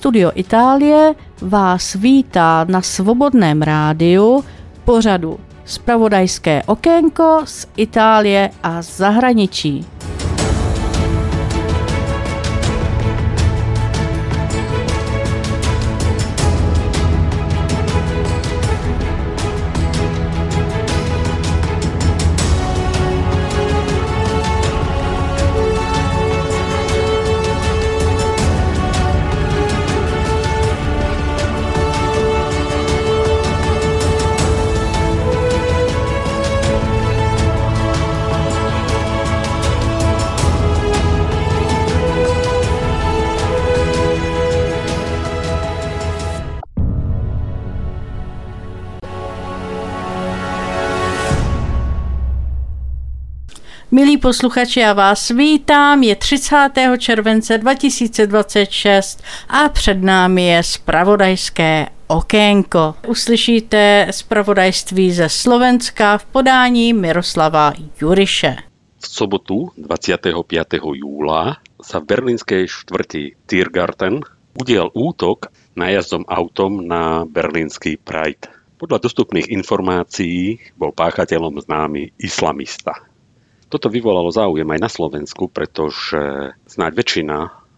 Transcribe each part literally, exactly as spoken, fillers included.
Studio Itálie vás vítá na Svobodném rádiu pořadu Zpravodajské okénko z Itálie a zahraničí. Milí posluchači, já vás vítám, je třicátého července dva tisíce dvacet šest a před námi je zpravodajské okénko. Uslyšíte zpravodajství ze Slovenska v podání Miroslava Juriše. V sobotu dvadsiateho piateho júla sa v berlínskej štvrti Tiergarten udial útok nájazdom autom na berlínsky Pride. Podľa dostupných informácií bol páchateľom známy islamista. Toto vyvolalo záujem aj na Slovensku, pretože snáď väčšina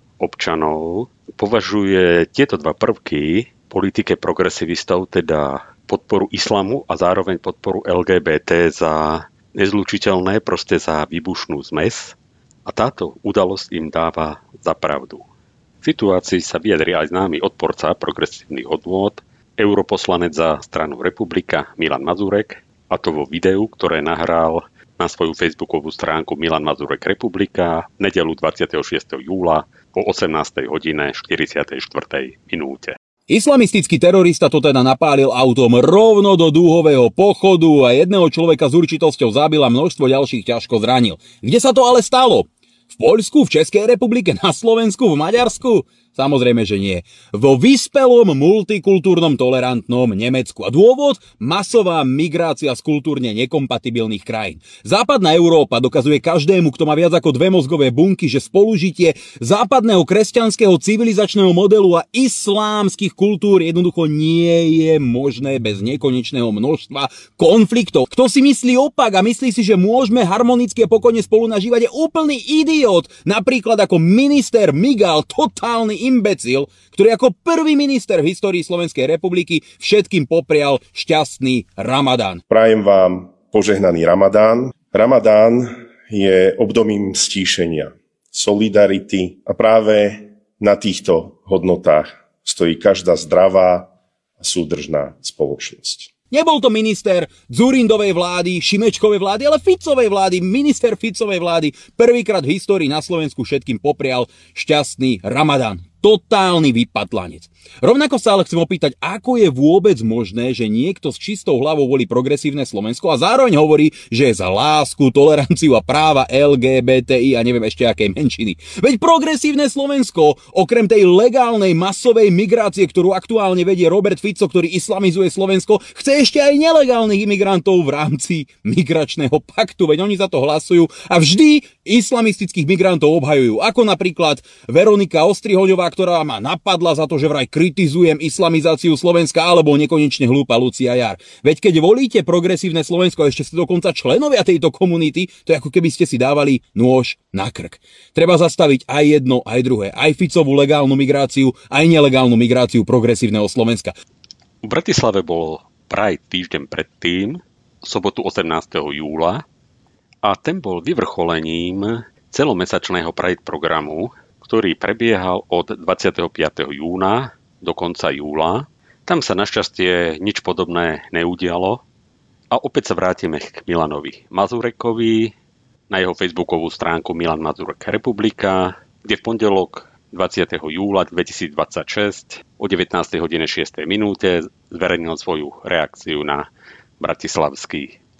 občanov považuje tieto dva prvky politike progresivistov, teda podporu islamu a zároveň podporu el gé bé té za nezlučiteľné, proste za výbušnú zmes, a táto udalosť im dáva za pravdu. V situácii sa vyjadri aj známy odporca progresívnych hodnôt, europoslanec za stranu Republika Milan Mazurek, a to vo videu, ktoré nahral na svoju facebookovú stránku Milan Mazurek Republika v nedeľu dvadsiateho šiesteho júla o osemnástej hodine štyridsiatej štvrtej minúte. Islamistický terorista to teda napálil autom rovno do dúhového pochodu a jedného človeka s určitosťou zabil a množstvo ďalších ťažko zranil. Kde sa to ale stalo? V Poľsku, v Českej republike, na Slovensku, v Maďarsku? Samozrejme, že nie. Vo vyspelom, multikultúrnom, tolerantnom Nemecku. A dôvod? Masová migrácia z kultúrne nekompatibilných krajín. Západná Európa dokazuje každému, kto má viac ako dve mozgové bunky, že spolužitie západného kresťanského civilizačného modelu a islámskych kultúr jednoducho nie je možné bez nekonečného množstva konfliktov. Kto si myslí opak a myslí si, že môžeme harmonicky a pokojne spolu nažívať, je úplný idiot. Napríklad ako minister Migal, totálny imbecil, ktorý ako prvý minister v histórii Slovenskej republiky všetkým poprial šťastný Ramadán. Prajem vám požehnaný Ramadán. Ramadán je obdobím stíšenia, solidarity a práve na týchto hodnotách stojí každá zdravá a súdržná spoločnosť. Nebol to minister Dzurindovej vlády, Šimečkovej vlády, ale Ficovej vlády, minister Ficovej vlády. Prvýkrát v histórii na Slovensku všetkým poprial šťastný Ramadán. Totálny vypatlanec. Rovnako sa ale chcem opýtať, ako je vôbec možné, že niekto s čistou hlavou volí progresívne Slovensko a zároveň hovorí, že je za lásku, toleranciu a práva el gé bé té í a neviem ešte akej menšiny. Veď progresívne Slovensko, okrem tej legálnej masovej migrácie, ktorú aktuálne vedie Robert Fico, ktorý islamizuje Slovensko, chce ešte aj nelegálnych imigrantov v rámci migračného paktu, veď oni za to hlasujú a vždy islamistických migrantov obhajujú, ako napríklad Veronika Ostrihoľová, ktorá ma napadla za to, že vraj kritizujem islamizáciu Slovenska, alebo nekonečne hlúpa Lucia Jar. Veď keď volíte progresívne Slovensko a ešte ste dokonca členovia tejto komunity, to je ako keby ste si dávali nôž na krk. Treba zastaviť aj jedno, aj druhé. Aj Ficovú legálnu migráciu, aj nelegálnu migráciu progresívneho Slovenska. V Bratislave bol Pride týždeň predtým, v sobotu osemnásteho júla, a ten bol vyvrcholením celomesačného Pride programu, ktorý prebiehal od dvadsiateho piateho júna do konca júla. Tam sa našťastie nič podobné neudialo. A opäť sa vrátime k Milanovi Mazurekovi, na jeho facebookovú stránku Milan Mazurek Republika, kde v pondelok dvadsiateho júla dvetisícdvadsaťšesť o devätnástej hodine šiestej minúte zverejnil svoju reakciu na bratislavský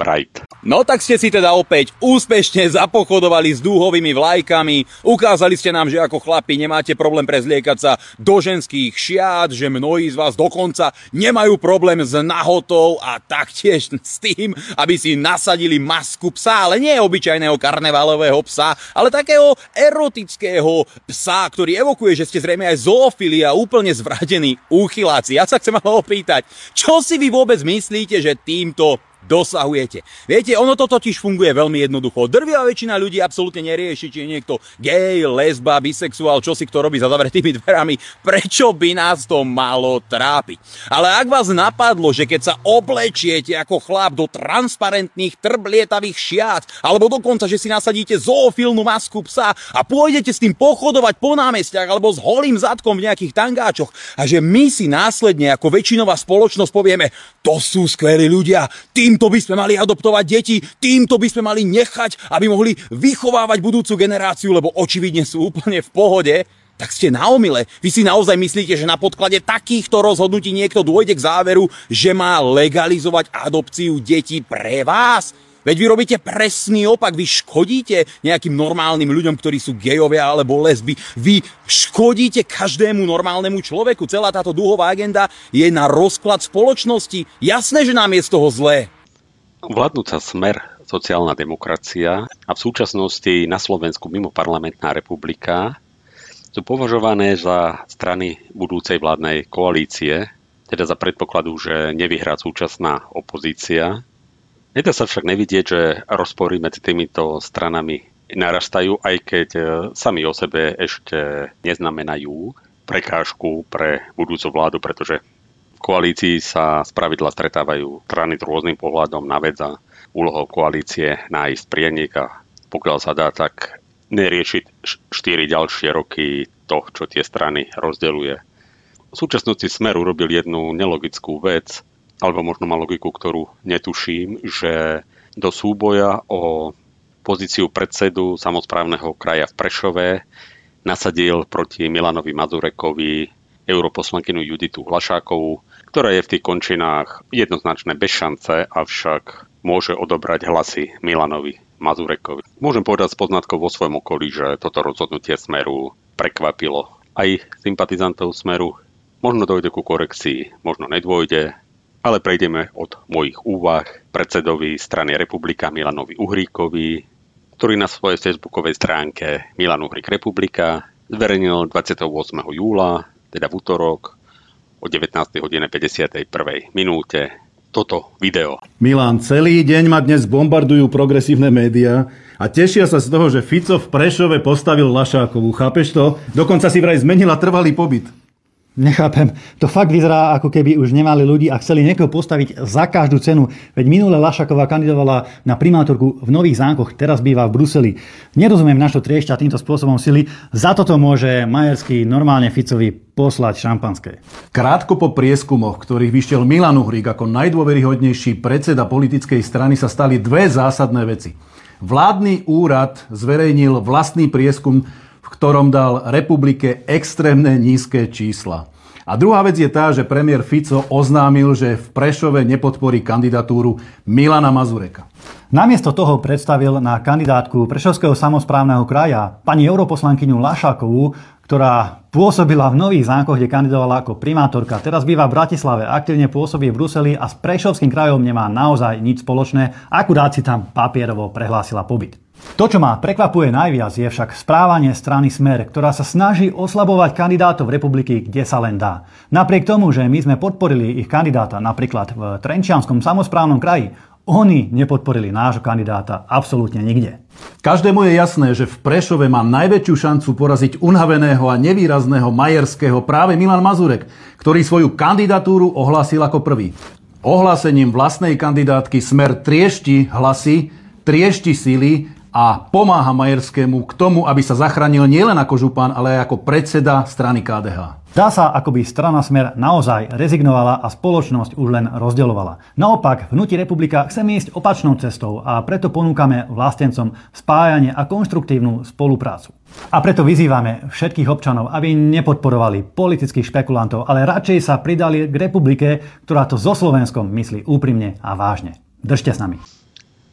Pride. No tak ste si teda opäť úspešne zapochodovali s dúhovými vlajkami, ukázali ste nám, že ako chlapi nemáte problém prezliekať sa do ženských šiat, že mnohí z vás dokonca nemajú problém s nahotou a taktiež s tým, aby si nasadili masku psa, ale nie obyčajného karnevalového psa, ale takého erotického psa, ktorý evokuje, že ste zrejme aj zoofili a úplne zvratení úchyláci. Ja sa chcem ale opýtať, čo si vy vôbec myslíte, že týmto dosahujete? Viete, ono to totiž funguje veľmi jednoducho. Drvivá väčšina ľudí absolútne nerieši, či je niekto gej, lesba, bisexuál, čo si kto robí za zavretými dverami. Prečo by nás to malo trápiť? Ale ak vás napadlo, že keď sa oblečiete ako chlap do transparentných trblietavých šiat, alebo dokonca, že si nasadíte zoofilnú masku psa a pôjdete s tým pochodovať po námestiach alebo s holým zadkom v nejakých tangáčoch a že my si následne ako väčšinová spoločnosť povieme, to sú skvelí ľudia, týmto by sme mali adoptovať deti, týmto by sme mali nechať, aby mohli vychovávať budúcu generáciu, lebo očividne sú úplne v pohode, tak ste na omyle. Vy si naozaj myslíte, že na podklade takýchto rozhodnutí niekto dôjde k záveru, že má legalizovať adopciu detí pre vás? Veď vy robíte presný opak, vy škodíte nejakým normálnym ľuďom, ktorí sú gejovia alebo lesby. Vy škodíte každému normálnemu človeku. Celá táto dúhová agenda je na rozklad spoločnosti. Jasné, že nám je z toho zlé. Vládnúca Smer, sociálna demokracia a v súčasnosti na Slovensku mimoparlamentná republika sú považované za strany budúcej vládnej koalície, teda za predpokladu, že nevyhrá súčasná opozícia. Nedá sa však nevidieť, že rozpory medzi týmito stranami narastajú, aj keď sami o sebe ešte neznamenajú prekážku pre budúcu vládu, pretože v koalícii sa spravidla stretávajú strany s rôznym pohľadom na vec a úlohou koalície nájsť prienik a pokiaľ sa dá, tak neriešiť štyri ďalšie roky to, čo tie strany rozdeľuje. V súčasnosti Smer urobil jednu nelogickú vec, alebo možno má logiku, ktorú netuším, že do súboja o pozíciu predsedu samosprávneho kraja v Prešove nasadil proti Milanovi Mazurekovi europoslankyňu Juditu Hlašákovú, ktorá je v tých končinách jednoznačne bez šance, avšak môže odobrať hlasy Milanovi Mazurekovi. Môžem povedať z poznatkov vo svojom okolí, že toto rozhodnutie Smeru prekvapilo aj sympatizantov Smeru. Možno dojde ku korekcii, možno nedôjde, ale prejdeme od mojich úvah predsedovi strany Republika Milanovi Uhríkovi, ktorý na svojej facebookovej stránke Milan Uhrík Republika zverejnil dvadsiateho ôsmeho júla, teda v útorok o devätnástej hodine päťdesiatjeden minúte toto video. Milan, celý deň ma dnes bombardujú progresívne médiá a tešia sa z toho, že Fico v Prešove postavil Hlašákovú. Chápeš to? Dokonca si vraj zmenila trvalý pobyt. Nechápem. To fakt vyzerá, ako keby už nemali ľudí a chceli niekoho postaviť za každú cenu. Veď minule Hlašáková kandidovala na primátorku v Nových Zámkoch, teraz býva v Bruseli. Nerozumiem, na čo triešťa týmto spôsobom sily. Za toto môže Majerský normálne Ficovi poslať šampanské. Krátko po prieskumoch, ktorých vyšiel Milan Uhrík ako najdôveryhodnejší predseda politickej strany, sa stali dve zásadné veci. Vládny úrad zverejnil vlastný prieskum, v ktorom dal Republike extrémne nízke čísla. A druhá vec je tá, že premiér Fico oznámil, že v Prešove nepodporí kandidatúru Milana Mazureka. Namiesto toho predstavil na kandidátku Prešovského samosprávneho kraja pani europoslankyňu Hlašákovú, ktorá pôsobila v Nových Zámkoch, kde kandidovala ako primátorka. Teraz býva v Bratislave, aktívne pôsobí v Bruseli a s Prešovským krajom nemá naozaj nič spoločné, akurát si tam papierovo prehlásila pobyt. To, čo ma prekvapuje najviac, je však správanie strany Smer, ktorá sa snaží oslabovať kandidátov republiky, kde sa len dá. Napriek tomu, že my sme podporili ich kandidáta napríklad v Trenčianskom samosprávnom kraji, oni nepodporili nášho kandidáta absolútne nikde. Každému je jasné, že v Prešove má najväčšiu šancu poraziť unhaveného a nevýrazného Majerského práve Milan Mazurek, ktorý svoju kandidatúru ohlásil ako prvý. Ohlásením vlastnej kandidátky Smer triešti hlasy, triešti síly a pomáha Majerskému k tomu, aby sa zachránil nielen ako župan, ale aj ako predseda strany ká dé há. Dá sa, ako by strana Smer naozaj rezignovala a spoločnosť už len rozdeľovala. Naopak, v hnutí Republika chceme ísť opačnou cestou a preto ponúkame vlastencom spájanie a konštruktívnu spoluprácu. A preto vyzývame všetkých občanov, aby nepodporovali politických špekulantov, ale radšej sa pridali k Republike, ktorá to so Slovenskom myslí úprimne a vážne. Držte s nami.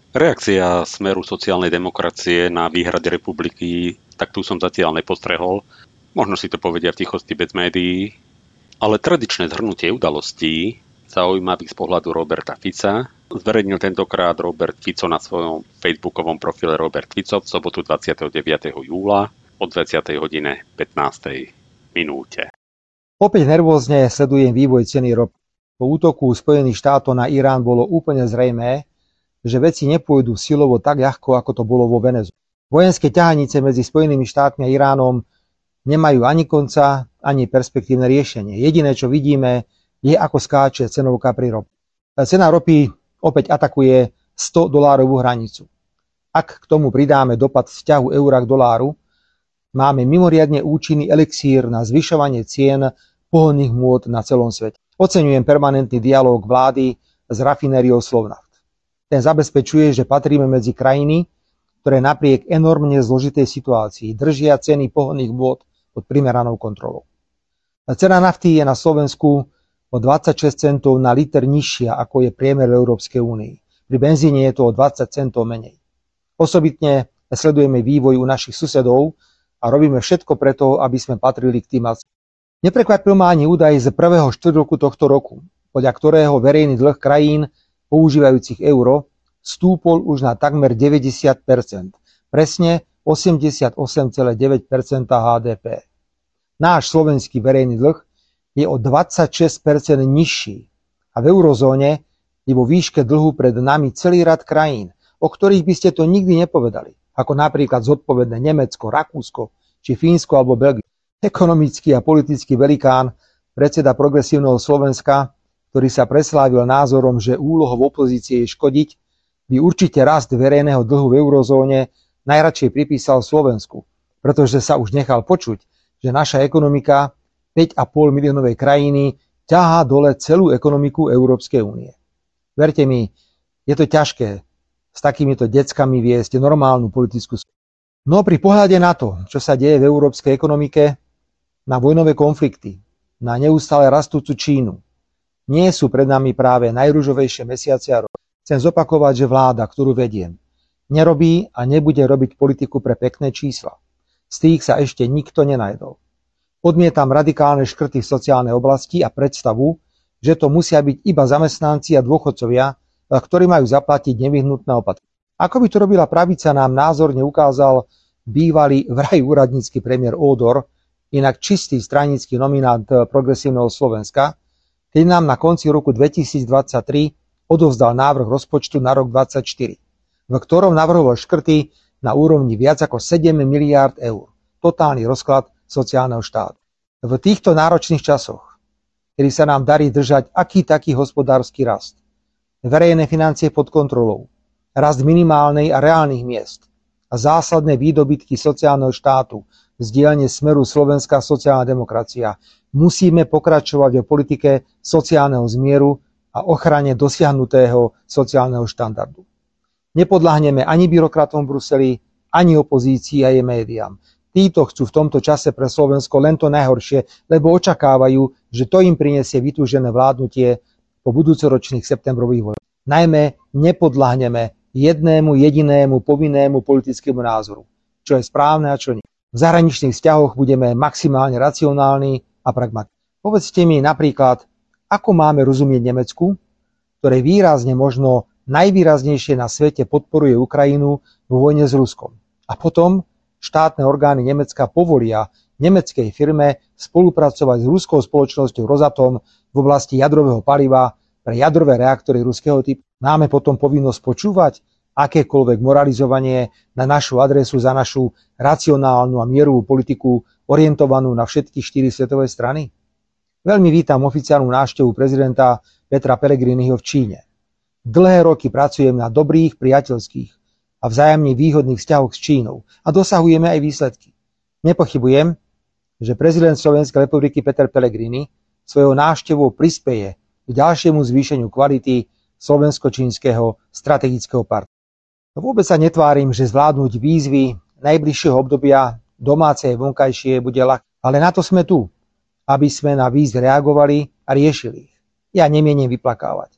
Reakcia Smeru sociálnej demokracie na výhrady republiky, tak tu som zatiaľ nepostrehol. Možno si to povedia v tichosti bez médií. Ale tradičné zhrnutie udalostí, zaujímavých z pohľadu Roberta Fica, zverejnil tentokrát Robert Fico na svojom facebookovom profile Robert Fico v sobotu dvadsiateho deviateho júla o dvadsiatej hodine pätnástej minúte. Opäť nervózne sledujem vývoj ceny ropy. Po útoku Spojených štátov na Irán bolo úplne zrejmé, že veci nepôjdu silovo tak ľahko, ako to bolo vo Venezuele. Vojenské ťahanice medzi Spojenými štátmi a Iránom nemajú ani konca, ani perspektívne riešenie. Jediné, čo vidíme, je, ako skáče cenovka pri rope. Cena ropy opäť atakuje sto dolárovú hranicu. Ak k tomu pridáme dopad vzťahu eura k doláru, máme mimoriadne účinný elixír na zvyšovanie cien pohonných môd na celom svete. Oceňujem permanentný dialóg vlády s rafinériou Slovnaft. Ten zabezpečuje, že patríme medzi krajiny, ktoré napriek enormne zložitej situácii držia ceny pohonných môd pod primeranou kontrolou. Cena nafty je na Slovensku o dvadsaťšesť centov na liter nižšia, ako je priemer v Európskej únii. Pri benzíne je to o dvadsať centov menej. Osobitne sledujeme vývoj u našich susedov a robíme všetko preto, aby sme patrili k tým. Neprekvapil ma ani údaj z prvého štvrťroku tohto roku, podľa ktorého verejný dlh krajín používajúcich euro stúpol už na takmer deväťdesiat percent, presne osemdesiatosem celá deväť percent há dé pé. Náš slovenský verejný dlh je o dvadsaťšesť percent nižší a v eurozóne je vo výške dlhu pred nami celý rad krajín, o ktorých by ste to nikdy nepovedali, ako napríklad zodpovedné Nemecko, Rakúsko či Fínsko alebo Belgicko. Ekonomický a politický velikán, predseda Progresívneho Slovenska, ktorý sa preslávil názorom, že úlohou opozície je škodiť, by určite rast verejného dlhu v eurozóne najradšej pripísal Slovensku, pretože sa už nechal počuť, že naša ekonomika päť a pol miliónovej krajiny ťahá dole celú ekonomiku Európskej únie. Verte mi, je to ťažké s takýmito deckami viesť normálnu politickú spoločnosť. No pri pohľade na to, čo sa deje v európskej ekonomike, na vojnové konflikty, na neustále rastúcu Čínu, nie sú pred nami práve najružovejšie mesiace a roky. Chcem zopakovať, že vláda, ktorú vediem, nerobí a nebude robiť politiku pre pekné čísla. Z tých sa ešte nikto nenajdol. Odmietam radikálne škrty v sociálnej oblasti a predstavu, že to musia byť iba zamestnanci a dôchodcovia, ktorí majú zaplatiť nevyhnutné opatrenia. Ako by to robila pravica, nám názorne ukázal bývalý vraj úradnícky premiér Ódor, inak čistý stranický nominant Progresívneho Slovenska, keď nám na konci roku dvetisícdvadsaťtri odovzdal návrh rozpočtu na rok dvadsaťštyri, v ktorom navrhoval škrty na úrovni viac ako sedem miliárd eur. Totálny rozklad sociálneho štátu. V týchto náročných časoch, kedy sa nám darí držať aký taký hospodársky rast, verejné financie pod kontrolou, rast minimálnej a reálnych miest a zásadné výdobytky sociálneho štátu z dielne Smeru Slovenská sociálna demokracia, musíme pokračovať v politike sociálneho zmieru a ochrane dosiahnutého sociálneho štandardu. Nepodľahneme ani byrokratom v Bruseli, ani opozícii a jej médiám. Títo chcú v tomto čase pre Slovensko len to najhoršie, lebo očakávajú, že to im prinesie vytúžené vládnutie po budúcoročných septembrových voľbách. Najmä nepodľahneme jednému jedinému povinnému politickému názoru, čo je správne a čo nie. V zahraničných vzťahoch budeme maximálne racionálni a pragmatickí. Povedzte mi napríklad, ako máme rozumieť Nemecku, ktoré výrazne, možno najvýraznejšie na svete podporuje Ukrajinu vo vojne s Ruskom. A potom štátne orgány Nemecka povolia nemeckej firme spolupracovať s ruskou spoločnosťou Rosatom v oblasti jadrového paliva pre jadrové reaktory ruského typu. Máme potom povinnosť počúvať akékoľvek moralizovanie na našu adresu za našu racionálnu a mierovú politiku orientovanú na všetky štyri svetové strany? Veľmi vítam oficiálnu návštevu prezidenta Petra Pellegriniho v Číne. Dlhé roky pracujem na dobrých, priateľských a vzájomne výhodných vzťahoch s Čínou a dosahujeme aj výsledky. Nepochybujem, že prezident Slovenskej republiky Peter Pellegrini svojou návštevou prispeje k ďalšiemu zvýšeniu kvality slovensko-čínskeho strategického partnerstva. Vôbec sa netvárim, že zvládnuť výzvy najbližšieho obdobia domácej a vonkajšie bude ľahké, ale na to sme tu, aby sme na výzvy reagovali a riešili ich. Ja nemienim vyplakávať.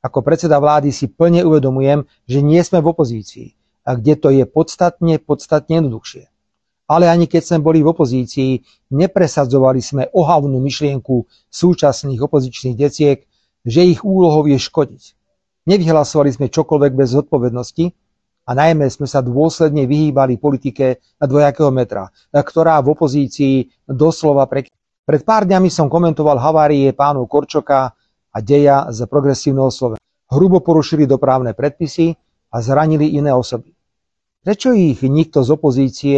Ako predseda vlády si plne uvedomujem, že nie sme v opozícii, a kde to je podstatne, podstatne jednoduchšie. Ale ani keď sme boli v opozícii, nepresadzovali sme ohavnú myšlienku súčasných opozičných deciek, že ich úlohou je škodiť. Nevyhlasovali sme čokoľvek bez zodpovednosti a najmä sme sa dôsledne vyhýbali politike dvojakého metra, ktorá v opozícii doslova prekryla. Pred pár dňami som komentoval havárie pánov Korčoka a Deja z Progresívneho Slovenska. Hrubo porušili dopravné predpisy a zranili iné osoby. Prečo ich nikto z opozície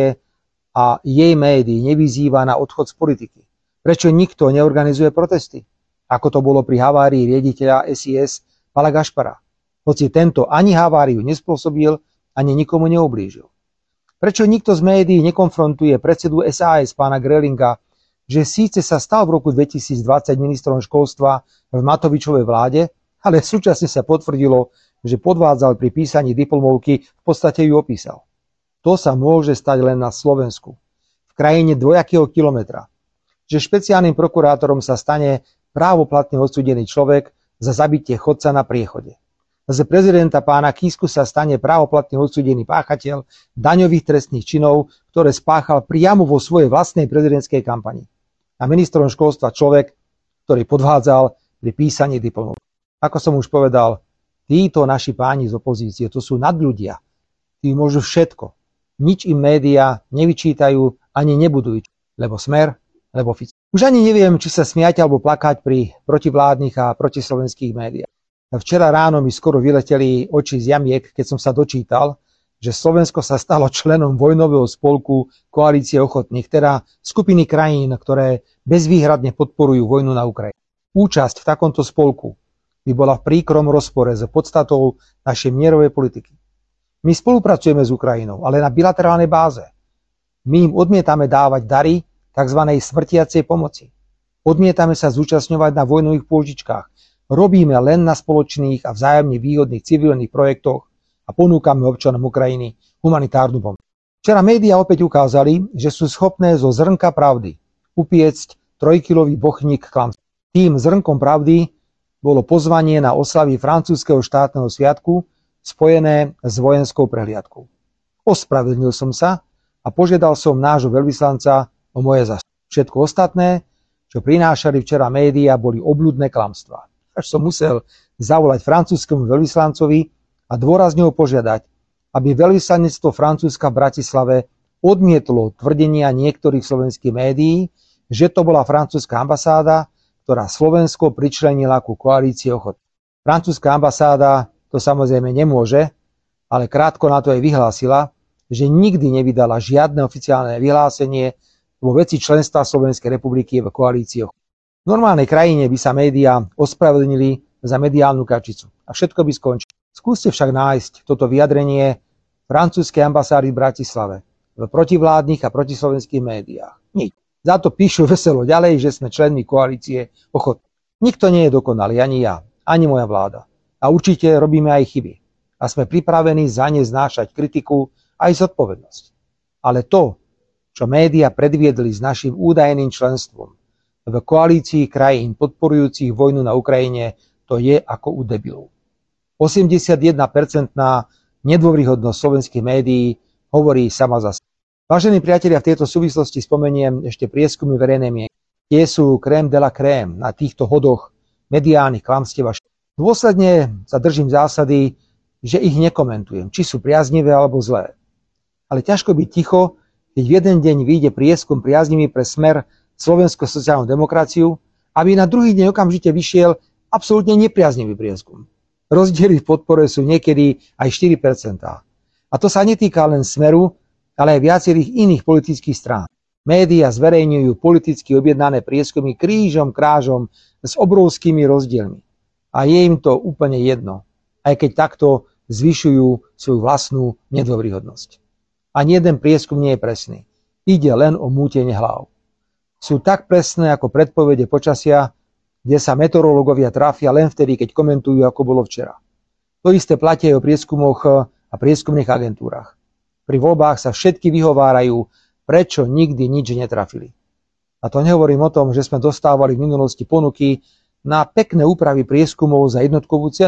a jej médií nevyzýva na odchod z politiky? Prečo nikto neorganizuje protesty, ako to bolo pri havárii riaditeľa es í es Pala Gašpara? Hoci tento ani haváriu nespôsobil, ani nikomu neublížil. Prečo nikto z médií nekonfrontuje predsedu es á es pána Grelinga, že síce sa stal v roku dvetisícdvadsať ministrom školstva v Matovičovej vláde, ale súčasne sa potvrdilo, že podvádzal pri písaní diplomovky, v podstate ju opísal. To sa môže stať len na Slovensku, v krajine dvojakého kilometra, že špeciálnym prokurátorom sa stane právoplatne odsúdený človek za zabitie chodca na priechode. Z prezidenta pána Kisku sa stane právoplatne odsúdený páchateľ daňových trestných činov, ktoré spáchal priamo vo svojej vlastnej prezidentskej kampani. A ministrom školstva človek, ktorý podvádzal pri písaní diplomov. Ako som už povedal, títo naši páni z opozície, to sú nadľudia. Tí môžu všetko. Nič im médiá nevyčítajú ani nebudujú, lebo Smer, lebo Fico. Už ani neviem, či sa smiať alebo plakať pri protivládnych a protislovenských médiách. Včera ráno mi skoro vyleteli oči z jamiek, keď som sa dočítal, že Slovensko sa stalo členom vojnového spolku Koalície ochotných, teda skupiny krajín, ktoré bezvýhradne podporujú vojnu na Ukrajine. Účasť v takomto spolku by bola v príkrom rozpore s podstatou našej mierovej politiky. My spolupracujeme s Ukrajinou, ale na bilaterálnej báze. My im odmietame dávať dary tzv. Smrtiacej pomoci. Odmietame sa zúčastňovať na vojnových pôžičkách. Robíme len na spoločných a vzájomne výhodných civilných projektoch a ponúkame občanom Ukrajiny humanitárnu pomoc. Včera médiá opäť ukázali, že sú schopné zo zrnka pravdy upiecť trojkilový bochník klamstva. Tým zrnkom pravdy bolo pozvanie na oslavy francúzskeho štátneho sviatku spojené s vojenskou prehliadkou. Ospravedlnil som sa a požiadal som nášho veľvyslanca o moje zastúpenie. Všetko ostatné, čo prinášali včera médiá, boli obľudné klamstvá. Až som musel zavolať francúzskemu veľvyslancovi a dôrazne ho požiadať, aby veľvyslanectvo Francúzska v Bratislave odmietlo tvrdenia niektorých slovenských médií, že to bola francúzska ambasáda, ktorá Slovensko pričlenila ku koalícii ochotných. Francúzska ambasáda to samozrejme nemôže, ale krátko na to aj vyhlásila, že nikdy nevydala žiadne oficiálne vyhlásenie vo veci členstva Slovenskej republiky v koalícii ochotných. V normálnej krajine by sa médiá ospravedlnili za mediálnu kačicu a všetko by skončilo. Skúste však nájsť toto vyjadrenie francúzskej ambasády v Bratislave v protivládnych a protislovenských médiách. Nič. Za to píšu veselo ďalej, že sme členmi koalície ochotných. Nikto nie je dokonalý, ani ja, ani moja vláda. A určite robíme aj chyby. A sme pripravení za ne znášať kritiku aj zodpovednosť. Ale to, čo médiá predviedli s našim údajným členstvom v koalícii krajín podporujúcich vojnu na Ukrajine, to je ako u debilov. osemdesiatjeden percent nedôveryhodnosť slovenských médií hovorí sama za seba. Vážení priatelia, v tejto súvislosti spomeniem ešte prieskumy verejnej mienky. Tie sú crème de la crème na týchto hodoch mediálnych klamstiev. Dôsledne sa držím zásady, že ich nekomentujem, či sú priaznivé alebo zlé. Ale ťažko byť ticho, keď v jeden deň vyjde prieskum priaznivý pre Smer Slovenskú sociálnu demokraciu, aby na druhý deň okamžite vyšiel absolútne nepriaznivý prieskum. Rozdiely v podpore sú niekedy aj štyri percentá. A to sa netýka len Smeru, ale aj viacerých iných politických strán. Média zverejňujú politicky objednané prieskumy krížom, krážom s obrovskými rozdielmi. A je im to úplne jedno, aj keď takto zvyšujú svoju vlastnú nedôveryhodnosť. Ani jeden prieskum nie je presný. Ide len o mútenie hlav. Sú tak presné ako predpovede počasia, kde sa meteorológovia trafia len vtedy, keď komentujú, ako bolo včera. To isté platí aj o prieskumoch a prieskumných agentúrach. Pri voľbách sa všetky vyhovárajú, prečo nikdy nič netrafili. A to nehovorím o tom, že sme dostávali v minulosti ponuky na pekné úpravy prieskumov za jednotkovú cenu.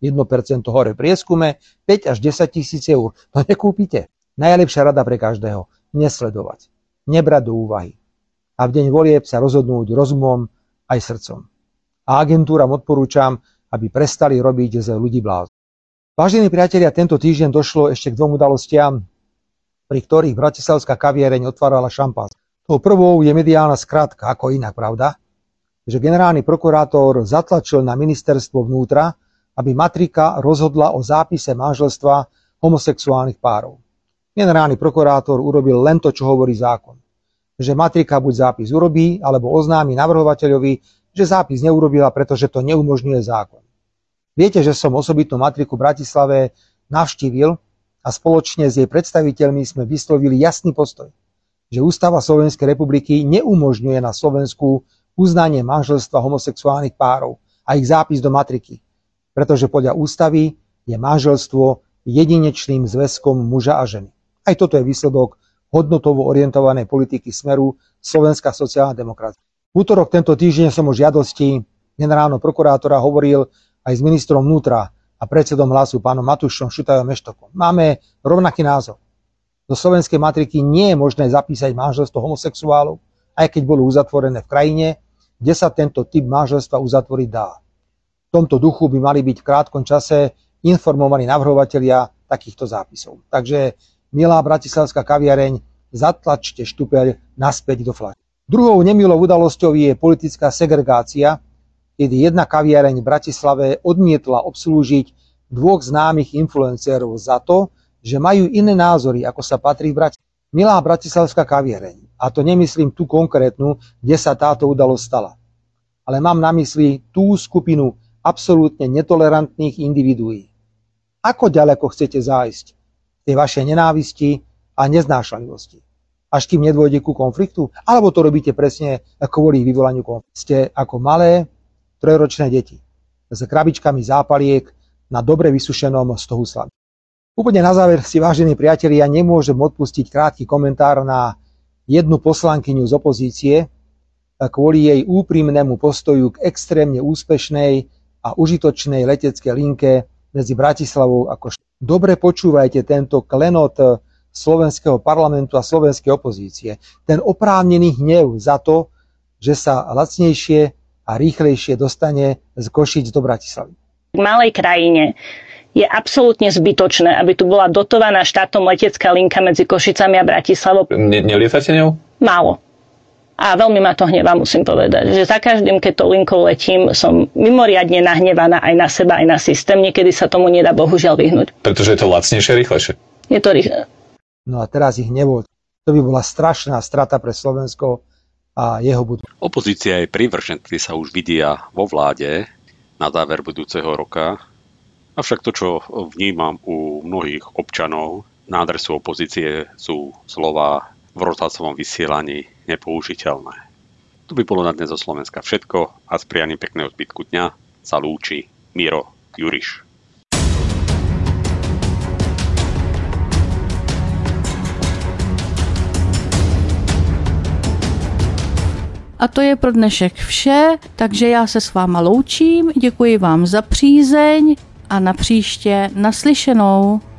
jedno percento hore v prieskume, päť až desať tisíc eur. To nekúpite. Najlepšia rada pre každého. Nesledovať. Nebrať do úvahy. A v deň volieb sa rozhodnúť rozumom aj srdcom. A agentúram odporúčam, aby prestali robiť z ľudí blázov. Vážení priatelia, tento týždeň došlo ešte k dvom udalostiam, pri ktorých bratislavská kaviareň otvárala šampán. Tou prvou je mediálna skratka, ako inak, pravda? Že generálny prokurátor zatlačil na ministerstvo vnútra, aby matrika rozhodla o zápise manželstva homosexuálnych párov. Generálny prokurátor urobil len to, čo hovorí zákon. Že matrika buď zápis urobí, alebo oznámi navrhovateľovi, že zápis neurobila, pretože to neumožňuje zákon. Viete, že som osobitnú matriku v Bratislave navštívil a spoločne s jej predstaviteľmi sme vyslovili jasný postoj, že Ústava Slovenskej republiky neumožňuje na Slovensku uznanie manželstva homosexuálnych párov a ich zápis do matriky, pretože podľa ústavy je manželstvo jedinečným zväzkom muža a ženy. Aj toto je výsledok hodnotovo orientovanej politiky Smeru Slovenská sociálna demokracia. V útorok tento týždeň som o žiadosti generálneho prokurátora hovoril aj s ministrom vnútra a predsedom Hlasu pánom Matúšom Šutajom Eštokom. Máme rovnaký názor. Do slovenskej matriky nie je možné zapísať manželstvo homosexuálov, aj keď bolo uzatvorené v krajine, kde sa tento typ manželstva uzatvoriť dá. V tomto duchu by mali byť v krátkom čase informovaní navrhovatelia takýchto zápisov. Takže, milá bratislavská kaviareň, zatlačte štupeľ naspäť do fľaše. Druhou nemilou udalosťou je politická segregácia, kedy jedna kaviareň v Bratislave odmietla obslúžiť dvoch známych influencerov za to, že majú iné názory, ako sa patrí v Bratislave. Milá bratislavská kaviareň, a to nemyslím tú konkrétnu, kde sa táto udalosť stala, ale mám na mysli tú skupinu absolútne netolerantných individuí. Ako ďaleko chcete zájsť v tej vašej nenávisti a neznášanlivosti? Až kým nedôjde ku konfliktu? Alebo to robíte presne kvôli vyvolaniu konfliktu? Ste ako malé trojročné deti s krabičkami zápaliek na dobre vysušenom stohu slamy. Úplne na záver si, vážení priatelia, nemôžem odpustiť krátky komentár na jednu poslankyňu z opozície kvôli jej úprimnému postoju k extrémne úspešnej a užitočnej leteckej linke medzi Bratislavou a Košicami. Dobre počúvajte tento klenot slovenského parlamentu a slovenskej opozície. Ten oprávnený hnev za to, že sa lacnejšie a rýchlejšie dostane z Košíc do Bratislavy. V malej krajine je absolútne zbytočné, aby tu bola dotovaná štátom letecká linka medzi Košicami a Bratislavou. Ne, nelietate ňou? Málo. A veľmi ma to hnevá, musím povedať. Že za každým, keď to linkou letím, som mimoriadne nahnevaná aj na seba, aj na systém. Niekedy sa tomu nedá bohužiaľ vyhnúť. Pretože je to lacnejšie a rýchlejšie. Je to rýchle. No a teraz ich nevoľte. To by bola strašná strata pre Slovensko a jeho budúcnosť. Opozícia je prívrženci sa už vidia vo vláde na záver budúceho roka. Avšak to, čo vnímam u mnohých občanov na adresu opozície, sú slova v rozhlasovom vysielaní nepoužiteľné. To by bolo na dnes zo Slovenska všetko a s prianím pekného zbytku dňa sa lúči Miro Juriš. A to je pro dnešek vše, takže já se s váma loučím, děkuji vám za přízeň a na příště naslyšenou.